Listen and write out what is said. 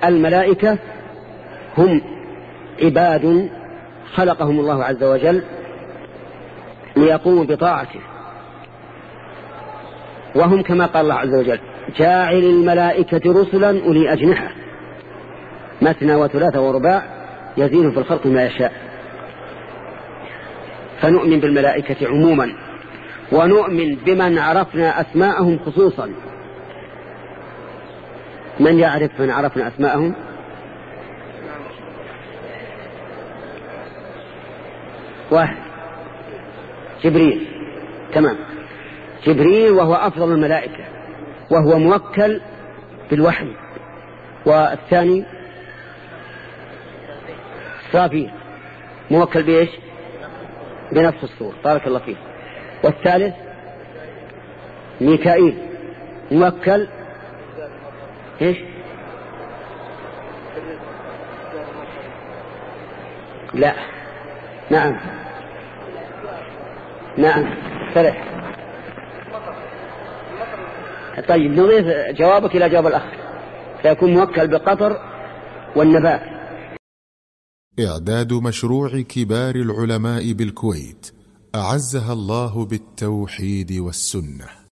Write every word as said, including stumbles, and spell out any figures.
الملائكة هم عباد خلقهم الله عز وجل ليقوموا بطاعته، وهم كما قال الله عز وجل جاعل الملائكة رسلا أولي أجنحة مثنى وثلاث ورباع يزيد في الخلق ما يشاء. فنؤمن بالملائكة عموما، ونؤمن بمن عرفنا أسماءهم خصوصا. من يعرف من عرفنا أسماءهم؟ واحد، جبريل. تمام، جبريل وهو أفضل الملائكة وهو موكل بالوحي. والثاني إسرافيل موكل بإيش؟ بنفس الصور. بارك الله فيه. والثالث ميكائيل موكل إيش؟ لا، نعم نعم فرح. طيب نضيف جوابك إلى جواب الأخ، سيكون موكل بالقطر والنبات. إعداد مشروع كبار العلماء بالكويت أعزها الله بالتوحيد والسنة.